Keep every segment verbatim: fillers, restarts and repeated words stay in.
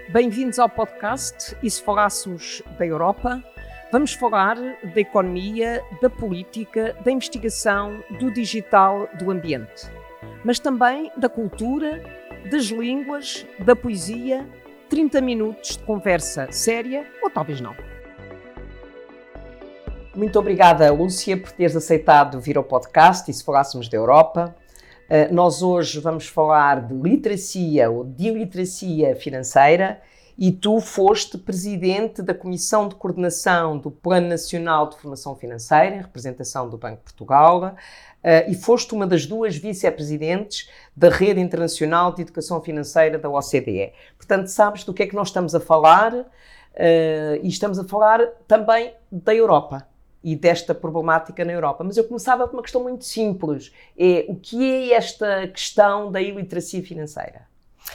Bem-vindos ao podcast E se falássemos da Europa? Vamos falar da economia, da política, da investigação, do digital, do ambiente. Mas também da cultura, das línguas, da poesia. trinta minutos de conversa séria, ou talvez não. Muito obrigada, Lúcia, por teres aceitado vir ao podcast E se falássemos da Europa. Uh, nós hoje vamos falar de literacia ou de iliteracia financeira e tu foste presidente da Comissão de Coordenação do Plano Nacional de Formação Financeira, em representação do Banco de Portugal, uh, e foste uma das duas vice-presidentes da Rede Internacional de Educação Financeira da O C D E. Portanto, sabes do que é que nós estamos a falar uh, e estamos a falar também da Europa e desta problemática na Europa. Mas eu começava por uma questão muito simples. É, o que é esta questão da iliteracia financeira?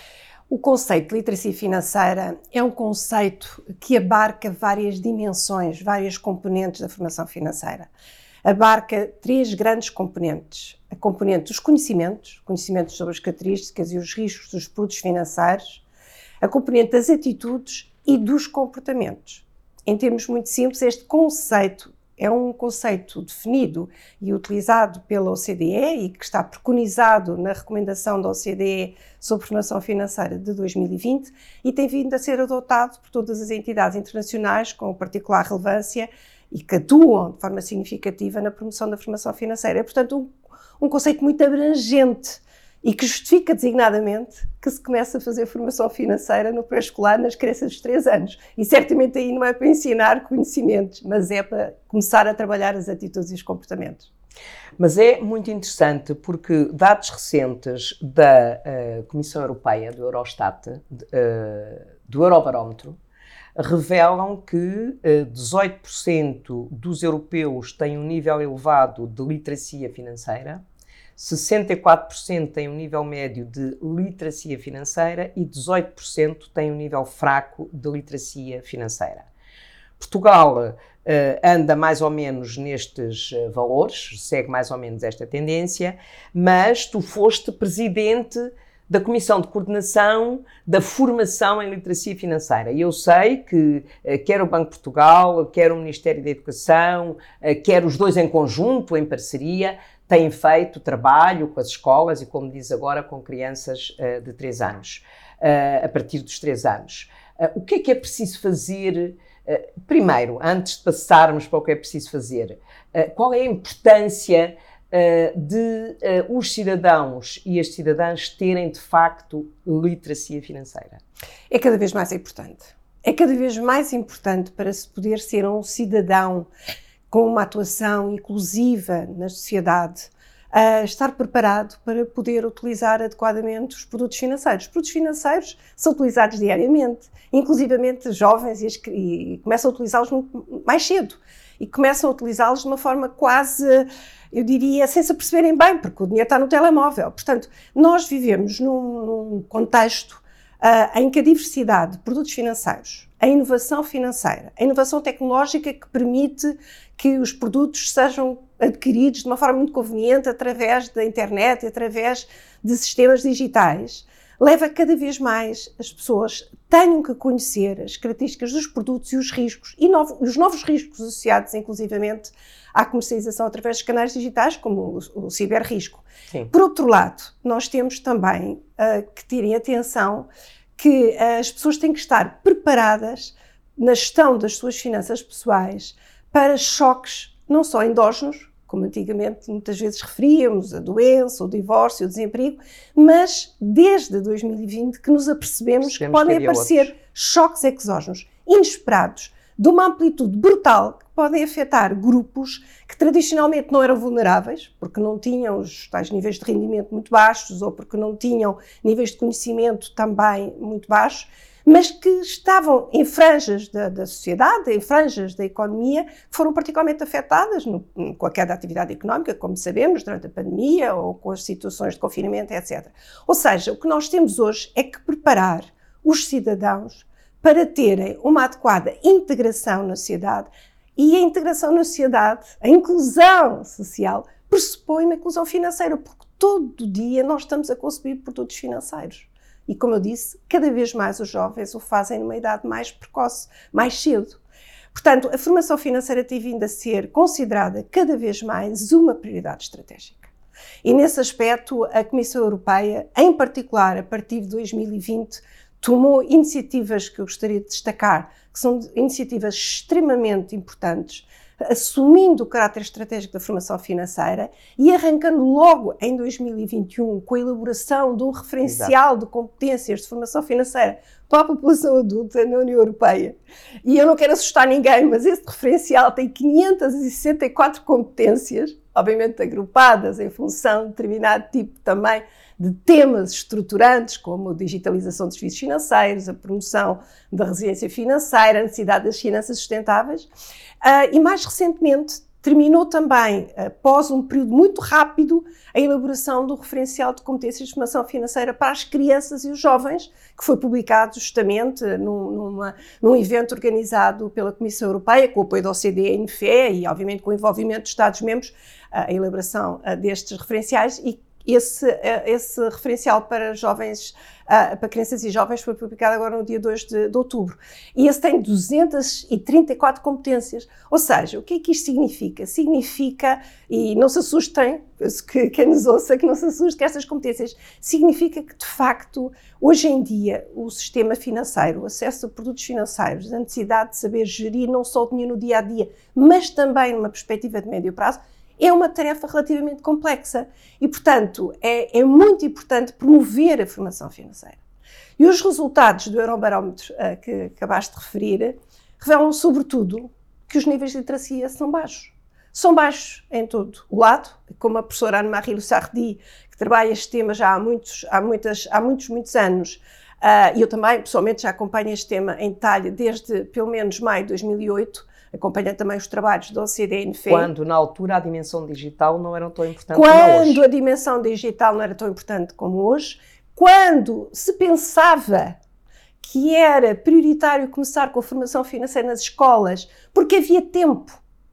O conceito de literacia financeira é um conceito que abarca várias dimensões, várias componentes da formação financeira. Abarca três grandes componentes. A componente dos conhecimentos, conhecimentos sobre as características e os riscos dos produtos financeiros. A componente das atitudes e dos comportamentos. Em termos muito simples, este conceito é um conceito definido e utilizado pela O C D E e que está preconizado na recomendação da O C D E sobre formação financeira de dois mil e vinte e tem vindo a ser adotado por todas as entidades internacionais com particular relevância e que atuam de forma significativa na promoção da formação financeira. É, portanto, um, um conceito muito abrangente e que justifica designadamente que se comece a fazer formação financeira no pré-escolar nas crianças dos três anos. E certamente aí não é para ensinar conhecimentos, mas é para começar a trabalhar as atitudes e os comportamentos. Mas é muito interessante porque dados recentes da uh, Comissão Europeia, do Eurostat, uh, do Eurobarómetro, revelam que uh, dezoito por cento dos europeus têm um nível elevado de literacia financeira, sessenta e quatro por cento têm um nível médio de literacia financeira e dezoito por cento têm um nível fraco de literacia financeira. Portugal uh, anda mais ou menos nestes uh, valores, segue mais ou menos esta tendência, mas tu foste presidente da Comissão de Coordenação da Formação em Literacia Financeira. E eu sei que uh, quer o Banco de Portugal, quer o Ministério da Educação, uh, quer os dois em conjunto, em parceria, têm feito trabalho com as escolas e, como diz agora, com crianças uh, de três anos, uh, a partir dos três anos. Uh, o que é que é preciso fazer? Uh, primeiro, antes de passarmos para o que é preciso fazer, uh, qual é a importância uh, de uh, os cidadãos e as cidadãs terem, de facto, literacia financeira? É cada vez mais importante. É cada vez mais importante para se poder ser um cidadão com uma atuação inclusiva na sociedade, a estar preparado para poder utilizar adequadamente os produtos financeiros. Os produtos financeiros são utilizados diariamente, inclusivamente jovens, e, e começam a utilizá-los mais cedo. E começam a utilizá-los de uma forma quase, eu diria, sem se aperceberem bem, porque o dinheiro está no telemóvel. Portanto, nós vivemos num, num contexto uh, em que a diversidade de produtos financeiros, a inovação financeira, a inovação tecnológica que permite que os produtos sejam adquiridos de uma forma muito conveniente através da internet, através de sistemas digitais, leva cada vez mais as pessoas tenham que conhecer as características dos produtos e os riscos, e novo, os novos riscos associados, inclusivamente, à comercialização através dos canais digitais, como o, o ciberrisco. Sim. Por outro lado, nós temos também uh, que terem atenção que uh, as pessoas têm que estar preparadas na gestão das suas finanças pessoais para choques não só endógenos, como antigamente muitas vezes referíamos, a doença, o divórcio, o desemprego, mas desde dois mil e vinte que nos apercebemos que podem aparecer outros choques exógenos, inesperados, de uma amplitude brutal, que podem afetar grupos que tradicionalmente não eram vulneráveis, porque não tinham os tais níveis de rendimento muito baixos ou porque não tinham níveis de conhecimento também muito baixos, mas que estavam em franjas da, da sociedade, em franjas da economia, que foram particularmente afetadas no, com a queda da atividade económica, como sabemos, durante a pandemia ou com as situações de confinamento, etcétera. Ou seja, o que nós temos hoje é que preparar os cidadãos para terem uma adequada integração na sociedade, e a integração na sociedade, a inclusão social, pressupõe uma inclusão financeira, porque todo dia nós estamos a consumir produtos financeiros. e, como eu disse, cada vez mais os jovens o fazem numa idade mais precoce, mais cedo. Portanto, a formação financeira tem vindo a ser considerada cada vez mais uma prioridade estratégica. E nesse aspecto, a Comissão Europeia, em particular a partir de dois mil e vinte, tomou iniciativas que eu gostaria de destacar, que são iniciativas extremamente importantes, assumindo o caráter estratégico da formação financeira e arrancando logo em dois mil e vinte e um com a elaboração de um referencial Exato. De competências de formação financeira para a população adulta na União Europeia. E eu não quero assustar ninguém, mas esse referencial tem quinhentas e sessenta e quatro competências, obviamente agrupadas em função de determinado tipo também de temas estruturantes, como a digitalização dos serviços financeiros, a promoção da resiliência financeira, a necessidade das finanças sustentáveis. Uh, e mais recentemente terminou também, após um período muito rápido, a elaboração do referencial de competências de formação financeira para as crianças e os jovens, que foi publicado justamente num, numa, num evento organizado pela Comissão Europeia, com o apoio da O C D E e N F E e, obviamente, com o envolvimento dos Estados-membros, a elaboração destes referenciais. E Esse, esse referencial para jovens, para crianças e jovens foi publicado agora no dia dois de, de outubro. E esse tem duzentas e trinta e quatro competências. Ou seja, o que é que isto significa? Significa, e não se assustem, que quem nos ouça, que não se assuste que estas competências, significa que, de facto, hoje em dia, o sistema financeiro, o acesso a produtos financeiros, a necessidade de saber gerir não só o dinheiro no dia-a-dia, mas também numa perspectiva de médio prazo, é uma tarefa relativamente complexa e, portanto, é, é muito importante promover a formação financeira. E os resultados do Eurobarómetro uh, que acabaste de referir revelam, sobretudo, que os níveis de literacia são baixos. São baixos em todo o lado, como a professora Anne-Marie Lussardi, que trabalha este tema já há muitos, há muitas, há muitos, muitos anos, uh, e eu também, pessoalmente, já acompanho este tema em detalhe desde, pelo menos, maio de dois mil e oito, acompanha também os trabalhos da O C D E e N F E. Quando, na altura, a dimensão digital não era tão importante como hoje. Quando a dimensão digital não era tão importante como hoje, quando se pensava que era prioritário começar com a formação financeira nas escolas, porque havia tempo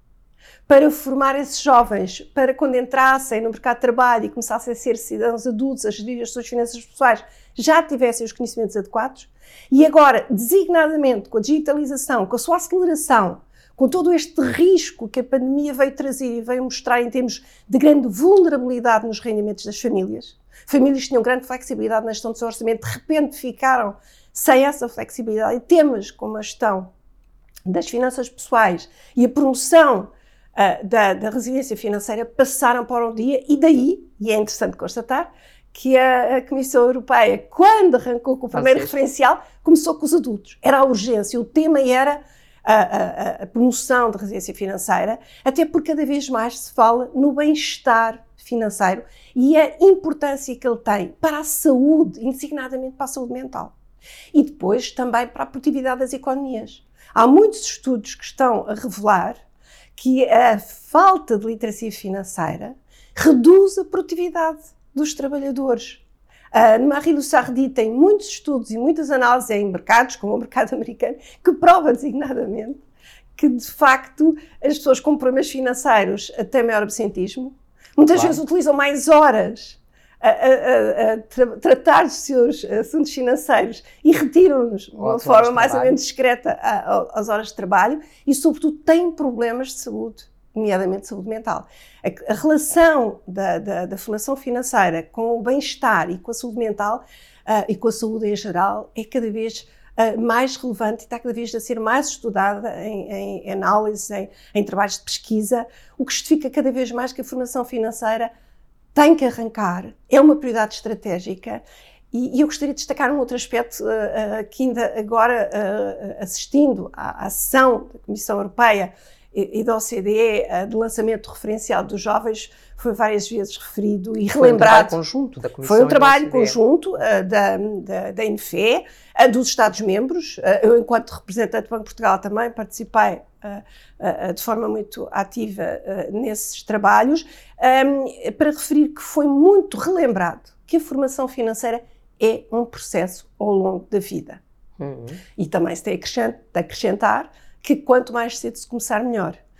para formar esses jovens, para quando entrassem no mercado de trabalho e começassem a ser cidadãos adultos, a gerir as suas finanças pessoais, já tivessem os conhecimentos adequados. E agora, designadamente, com a digitalização, com a sua aceleração, com todo este risco que a pandemia veio trazer e veio mostrar em termos de grande vulnerabilidade nos rendimentos das famílias, famílias que tinham grande flexibilidade na gestão do seu orçamento, de repente ficaram sem essa flexibilidade, e temas como a gestão das finanças pessoais e a promoção uh, da, da resiliência financeira passaram para um dia, e daí, e é interessante constatar, que a, a Comissão Europeia, quando arrancou com o primeiro referencial, começou com os adultos. Era a urgência, o tema era A, a, a promoção da resiliência financeira, até porque cada vez mais se fala no bem-estar financeiro e a importância que ele tem para a saúde, designadamente para a saúde mental. E depois também para a produtividade das economias. Há muitos estudos que estão a revelar que a falta de literacia financeira reduz a produtividade dos trabalhadores. A Anne-Marie Lussardi tem muitos estudos e muitas análises em mercados, como o mercado americano, que prova designadamente que, de facto, as pessoas com problemas financeiros têm maior absentismo, muitas claro. vezes utilizam mais horas a, a, a tra- tratar dos seus assuntos financeiros e retiram-nos de uma forma mais ou menos discreta a, a, às horas de trabalho e, sobretudo, têm problemas de saúde, nomeadamente saúde mental. A, a relação da, da, da formação financeira com o bem-estar e com a saúde mental uh, e com a saúde em geral é cada vez uh, mais relevante e está cada vez a ser mais estudada em, em análises, em, em trabalhos de pesquisa, o que justifica cada vez mais que a formação financeira tem que arrancar, é uma prioridade estratégica. E, e eu gostaria de destacar um outro aspecto uh, uh, que ainda agora, uh, assistindo à, à sessão da Comissão Europeia e da O C D E, de lançamento referencial dos jovens, foi várias vezes referido e relembrado. Foi um trabalho conjunto da Comissão. Foi um trabalho conjunto uh, da, da, da N F E, uh, dos Estados-membros. Uh, eu, enquanto representante do Banco de Portugal, também participei uh, uh, de forma muito ativa uh, nesses trabalhos, um, para referir que foi muito relembrado que a formação financeira é um processo ao longo da vida. Uhum. E também se tem a acrescentar que quanto mais cedo se começar, melhor.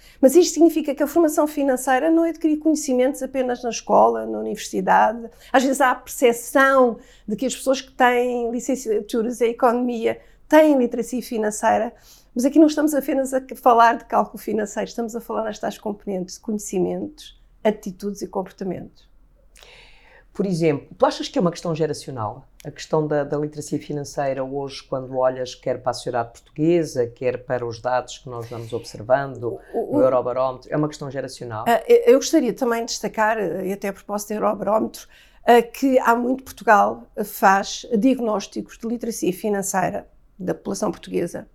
Mas isto significa que a formação financeira não é adquirir conhecimentos apenas na escola, na universidade. Às vezes há a percepção de que as pessoas que têm licenciaturas em economia têm literacia financeira, mas aqui não estamos apenas a falar de cálculo financeiro, estamos a falar nestas componentes de conhecimentos, atitudes e comportamentos. Por exemplo, tu achas que é uma questão geracional? A questão da, da literacia financeira hoje, quando olhas quer para a sociedade portuguesa, quer para os dados que nós vamos observando, o, o Eurobarómetro, é uma questão geracional? Eu gostaria também de destacar, e até a propósito do Eurobarómetro, que há muito Portugal faz diagnósticos de literacia financeira da população portuguesa,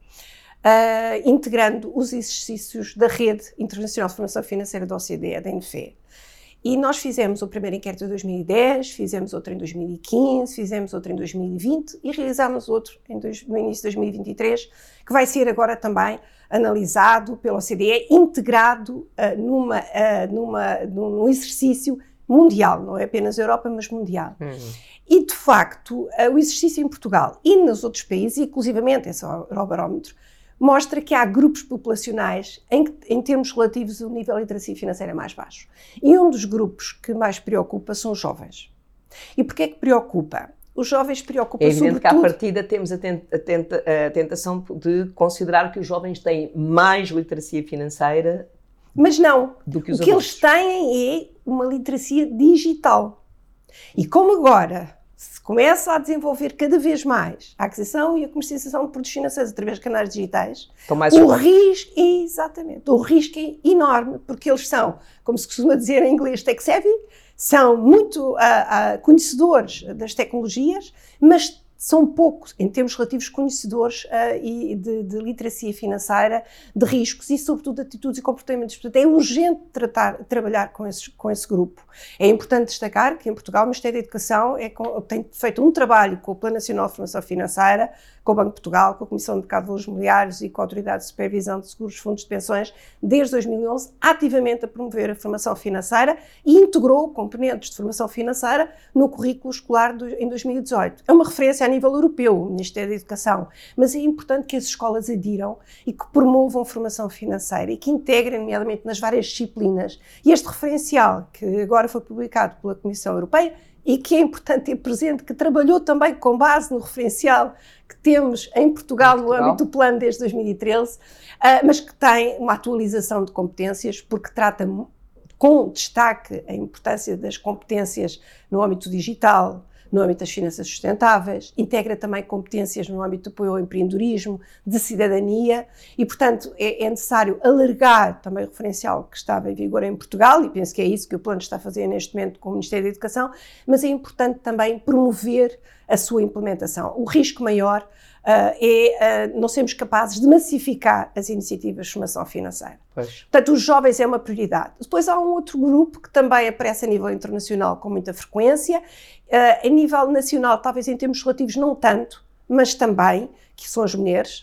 integrando os exercícios da Rede Internacional de Formação Financeira da O C D E, da N F E. E nós fizemos o primeiro inquérito em dois mil e dez, fizemos outro em dois mil e quinze, fizemos outro em dois mil e vinte e realizámos outro em dois, no início de dois mil e vinte e três, que vai ser agora também analisado pela O C D E, integrado uh, numa, uh, numa, num exercício mundial, não é apenas Europa, mas mundial. Uhum. E, de facto, uh, o exercício em Portugal e nos outros países, inclusivamente esse Eurobarómetro, mostra que há grupos populacionais em que, em termos relativos, o nível de literacia financeira é mais baixo. E um dos grupos que mais preocupa são os jovens. E porquê é que preocupa? Os jovens preocupam sobretudo... É evidente sobretudo... que, à partida, temos a, tent, a, tenta, a tentação de considerar que os jovens têm mais literacia financeira Mas não. do que os O que adultos. eles têm é uma literacia digital. E como agora se começa a desenvolver cada vez mais a aquisição e a comercialização de produtos financeiros através de canais digitais, mais o risco, exatamente, o risco é enorme, porque eles são, como se costuma dizer em inglês, tech-savvy, são muito uh, uh, conhecedores das tecnologias, mas são poucos, em termos relativos, conhecedores uh, e de, de literacia financeira, de riscos e, sobretudo, de atitudes e comportamentos. Portanto, é urgente tratar, trabalhar com esse, com esse grupo. É importante destacar que, em Portugal, o Ministério da Educação é com, tem feito um trabalho com o Plano Nacional de Formação Financeira, com o Banco de Portugal, com a Comissão de Mercado de Valores Mobiliários e com a Autoridade de Supervisão de Seguros e Fundos de Pensões, desde dois mil e onze, ativamente a promover a formação financeira e integrou componentes de formação financeira no currículo escolar do, em dois mil e dezoito. É uma referência a nível europeu, o Ministério da Educação, mas é importante que as escolas adiram e que promovam formação financeira e que integrem, nomeadamente, nas várias disciplinas. E este referencial, que agora foi publicado pela Comissão Europeia, e que é importante ter presente, que trabalhou também com base no referencial que temos em Portugal, em Portugal. no âmbito do plano desde dois mil e treze, uh, mas que tem uma atualização de competências, porque trata com destaque a importância das competências no âmbito digital, no âmbito das finanças sustentáveis, integra também competências no âmbito do apoio ao empreendedorismo, de cidadania e, portanto, é, é necessário alargar também o referencial que estava em vigor em Portugal e penso que é isso que o plano está a fazer neste momento com o Ministério da Educação, mas é importante também promover a sua implementação. O risco maior uh, é uh, não sermos capazes de massificar as iniciativas de formação financeira. Pois. Portanto, os jovens é uma prioridade. Depois há um outro grupo que também aparece a nível internacional com muita frequência, uh, a nível nacional, talvez em termos relativos não tanto, mas também, que são as mulheres.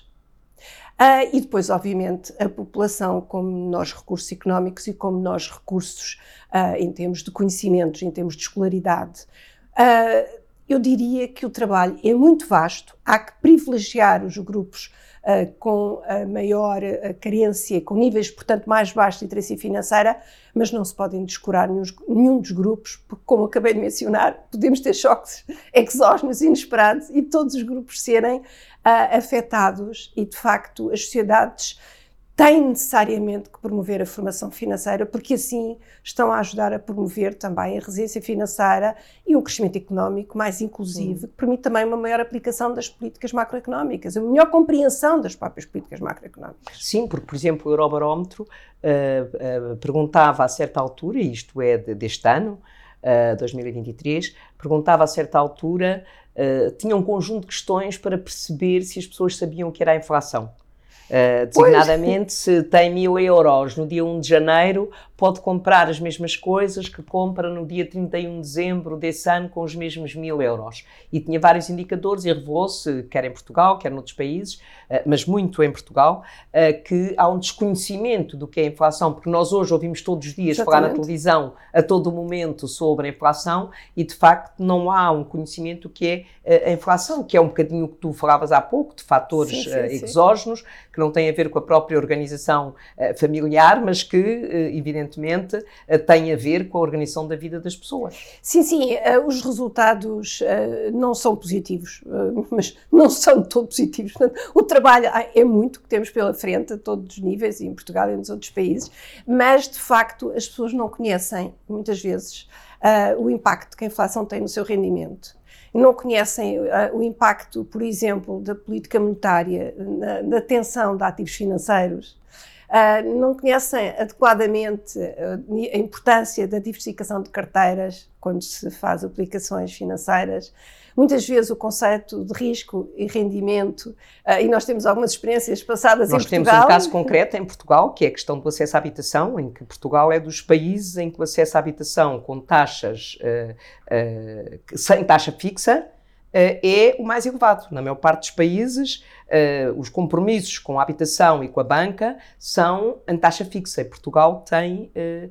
Uh, e depois, obviamente, a população com menores recursos económicos e com menores recursos uh, em termos de conhecimentos, em termos de escolaridade. Uh, Eu diria que o trabalho é muito vasto, há que privilegiar os grupos uh, com a maior uh, carência, com níveis, portanto, mais baixos de literacia financeira, mas não se podem descurar nenhum, nenhum dos grupos, porque, como acabei de mencionar, podemos ter choques exógenos inesperados e todos os grupos serem uh, afetados e, de facto, as sociedades têm necessariamente que promover a formação financeira, porque assim estão a ajudar a promover também a resiliência financeira e um crescimento económico mais inclusivo, Sim. que permite também uma maior aplicação das políticas macroeconómicas, a melhor compreensão das próprias políticas macroeconómicas. Sim, porque, por exemplo, o Eurobarómetro uh, uh, perguntava a certa altura, e isto é de, deste ano, uh, dois mil e vinte e três, perguntava a certa altura, uh, tinha um conjunto de questões para perceber se as pessoas sabiam o que era a inflação. Uh, designadamente, se tem mil euros no dia um de janeiro, pode comprar as mesmas coisas que compra no dia trinta e um de dezembro desse ano com os mesmos mil euros. E tinha vários indicadores e revelou-se, quer em Portugal, quer noutros países, mas muito em Portugal, que há um desconhecimento do que é a inflação, porque nós hoje ouvimos todos os dias Exatamente. falar na televisão a todo o momento sobre a inflação e, de facto, não há um conhecimento do que é a inflação, que é um bocadinho o que tu falavas há pouco, de fatores sim, sim, uh, exógenos, sim. que não têm a ver com a própria organização uh, familiar, mas que, uh, evidentemente, uh, têm a ver com a organização da vida das pessoas. Sim, sim, uh, os resultados uh, não são positivos, uh, mas não são todo positivos. O trabalho é muito que temos pela frente a todos os níveis, e em Portugal e nos outros países, mas, de facto, as pessoas não conhecem, muitas vezes, uh, o impacto que a inflação tem no seu rendimento. Não conhecem uh, o impacto, por exemplo, da política monetária na, na tensão de ativos financeiros, uh, não conhecem adequadamente uh, a importância da diversificação de carteiras quando se faz aplicações financeiras. Muitas vezes o conceito de risco e rendimento, uh, e nós temos algumas experiências passadas nós em Portugal. Nós temos um caso concreto em Portugal, que é a questão do acesso à habitação, em que Portugal é dos países em que o acesso à habitação com taxas, uh, uh, sem taxa fixa, uh, é o mais elevado. Na maior parte dos países, uh, os compromissos com a habitação e com a banca são em taxa fixa, e Portugal tem... Uh,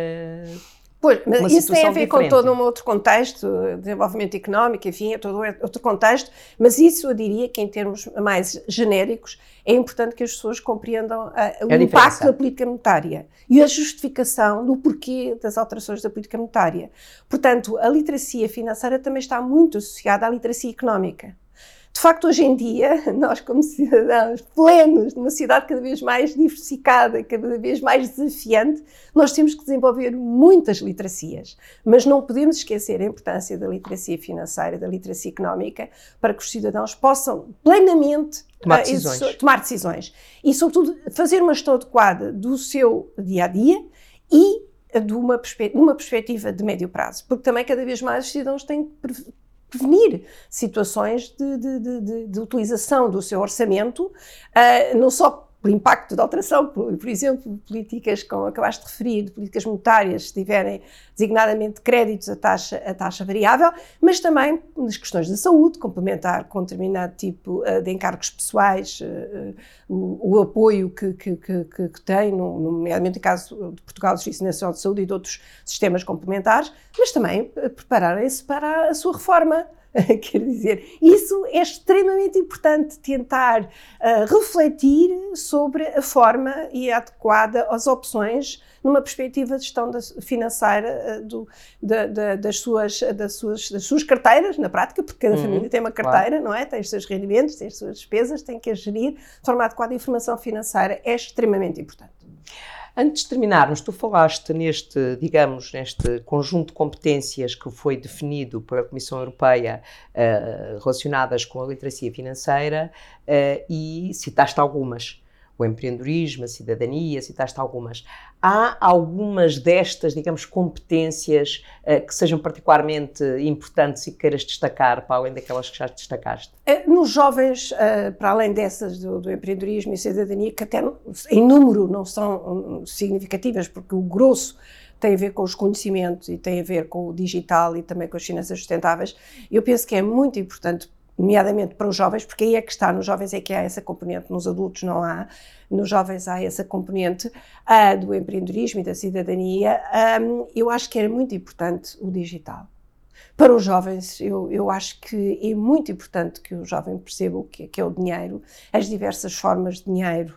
uh, Pois, mas isso tem a ver diferente. com todo um outro contexto, desenvolvimento económico, enfim, é todo outro contexto, mas isso eu diria que em termos mais genéricos é importante que as pessoas compreendam uh, o a impacto diferença. da política monetária e a justificação do porquê das alterações da política monetária. Portanto, a literacia financeira também está muito associada à literacia económica. De facto, hoje em dia, nós como cidadãos plenos, numa sociedade cada vez mais diversificada, cada vez mais desafiante, nós temos que desenvolver muitas literacias, mas não podemos esquecer a importância da literacia financeira, da literacia económica, para que os cidadãos possam plenamente tomar decisões, uh, tomar decisões e, sobretudo, fazer uma gestão adequada do seu dia-a-dia e de uma, perspe- uma perspectiva de médio prazo, porque também cada vez mais os cidadãos têm que prevenir situações de, de, de, de utilização do seu orçamento, uh, não só por impacto da alteração, por, por exemplo, políticas, como acabaste de referir, de políticas monetárias, se tiverem designadamente créditos a taxa, a taxa variável, mas também nas questões da saúde, complementar com determinado tipo uh, de encargos pessoais, uh, o, o apoio que, que, que, que tem, no, nomeadamente no caso de Portugal, do Serviço Nacional de Saúde e de outros sistemas complementares, mas também uh, prepararem-se para a sua reforma. Quer dizer, isso é extremamente importante, tentar uh, refletir sobre a forma e a adequada às opções numa perspectiva de gestão da, financeira uh, do, da, da, das, suas, das, suas, das suas carteiras, na prática, porque cada uhum, família tem uma carteira, claro. Não é? Tem os seus rendimentos, tem as suas despesas, tem que a gerir de forma adequada. A informação financeira é extremamente importante. Antes de terminarmos, tu falaste neste, digamos, neste conjunto de competências que foi definido pela Comissão Europeia uh, relacionadas com a literacia financeira uh, e citaste algumas. O empreendedorismo, a cidadania, citaste algumas. Há algumas destas, digamos, competências uh, que sejam particularmente importantes e que queiras destacar, para além daquelas que já destacaste? Nos jovens, uh, para além dessas do, do empreendedorismo e cidadania, que até em número não são significativas, porque o grosso tem a ver com os conhecimentos e tem a ver com o digital e também com as finanças sustentáveis, eu penso que é muito importante, nomeadamente para os jovens, porque aí é que está, nos jovens é que há essa componente, nos adultos não há, nos jovens há essa componente uh, do empreendedorismo e da cidadania. Um, eu acho que era muito importante o digital. Para os jovens, eu, eu acho que é muito importante que o jovem perceba o que é, que é o dinheiro, as diversas formas de dinheiro.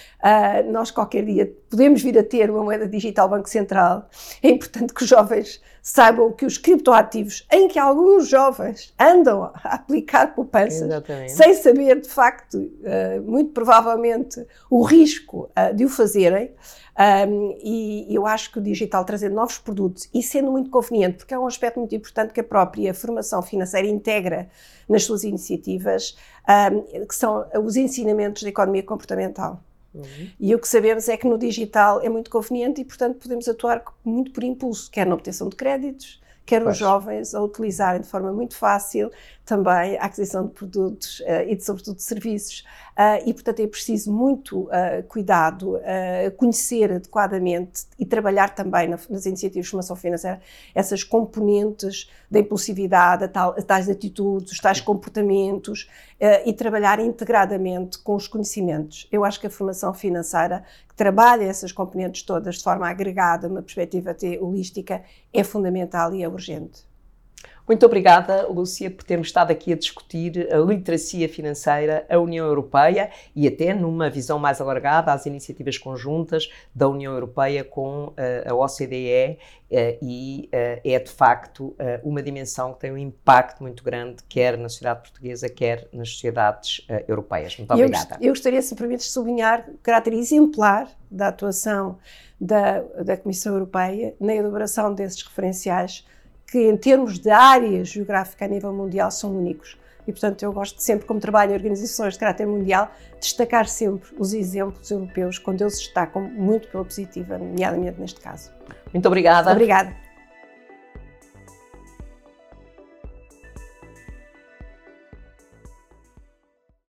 Uh, nós qualquer dia podemos vir a ter uma moeda digital Banco Central. É importante que os jovens saibam que os criptoativos, em que alguns jovens andam a aplicar poupanças, exatamente, sem saber de facto, uh, muito provavelmente, o risco uh, de o fazerem, um, e eu acho que o digital trazendo novos produtos e sendo muito conveniente, porque é um aspecto muito importante que a própria formação financeira integra nas suas iniciativas, um, que são os ensinamentos da economia comportamental. Uhum. E o que sabemos é que no digital é muito conveniente e, portanto, podemos atuar muito por impulso, quer na obtenção de créditos, quer pois. Os jovens a utilizarem de forma muito fácil também a aquisição de produtos uh, e, de, sobretudo, de serviços. Uh, e, portanto, é preciso muito uh, cuidado, uh, conhecer adequadamente e trabalhar também na, nas iniciativas de formação financeira essas componentes da impulsividade, a tal, a tais atitudes, os tais comportamentos uh, e trabalhar integradamente com os conhecimentos. Eu acho que a formação financeira, que trabalha essas componentes todas de forma agregada, uma perspectiva até holística, é fundamental e é urgente. Muito obrigada, Lúcia, por termos estado aqui a discutir a literacia financeira, a União Europeia e até numa visão mais alargada às iniciativas conjuntas da União Europeia com uh, a O C D E uh, e uh, é de facto uh, uma dimensão que tem um impacto muito grande, quer na sociedade portuguesa, quer nas sociedades uh, europeias. Muito obrigada. Eu, eu gostaria, se me permites, de sublinhar o caráter exemplar da atuação da, da Comissão Europeia na elaboração desses referenciais que, em termos de área geográfica a nível mundial, são únicos. E, portanto, eu gosto de sempre, como trabalho em organizações de caráter mundial, destacar sempre os exemplos europeus, quando eles destacam muito pela positiva, nomeadamente neste caso. Muito obrigada. Obrigada.